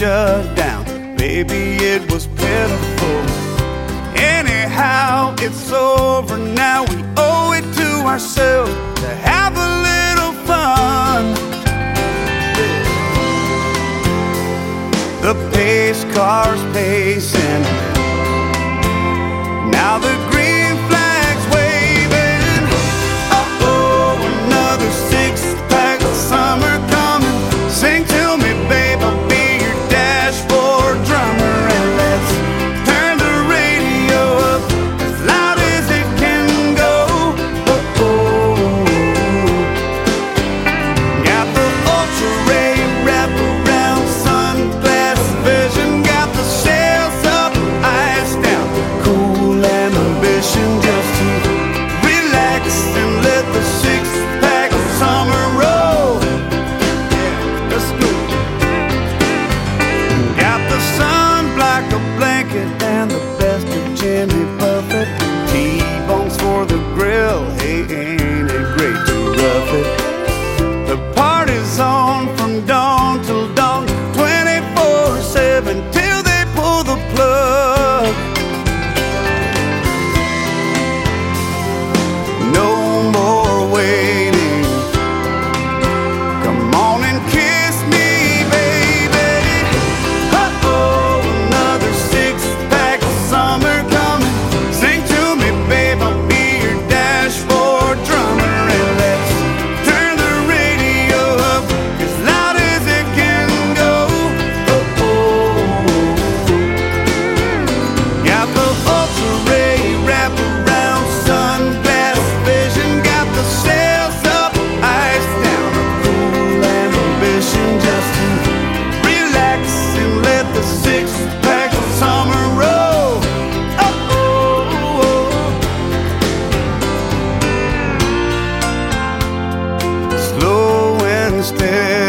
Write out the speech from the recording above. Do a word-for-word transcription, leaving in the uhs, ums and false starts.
shut down. Baby, it was pitiful. Anyhow, it's over now. We owe it to ourselves to have a little fun. The pace car's pacing. Now the green flag's waving. Uh-oh, another six-pack of summer coming. Sing to me, babe, I'll be your dashboard drummer. And let's turn the radio up as loud as it can go. Uh-oh. Got the ultra-ray wraparound sunglass vision. Got the sails up, eyes down. Cool ambition just to relax and let the six-pack of summer roll. Yeah, let's go. Got the sun like a blanket and the best of Jimmy Buffett. T-bones for the grill, hey, ain't it great to rough it? The party's on from dawn till dawn, twenty-four seven till they pull the plug. No more waiting. Come on and kiss me, baby. Uh-oh, another six-pack of summer coming. Sing to me, babe, I'll be your dashboard drummer. And let's turn the radio up as loud as it can go. Uh-oh. Got the ultra-ray wraparound sunglass vision. Got the sails up, eyes down. A cool ambition just to relax and let the six-pack of summer roll. Uh-oh. Slow and steady.